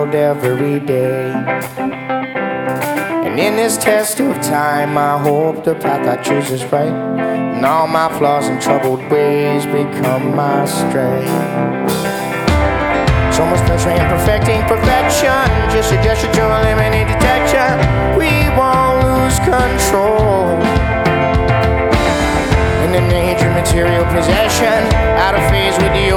every day. And in this test of time, I hope the path I choose is right, and all my flaws and troubled ways become my strength. So much pressure in perfecting perfection, just a gesture to eliminate detection. We won't lose control in the nature of material possession, out of phase with the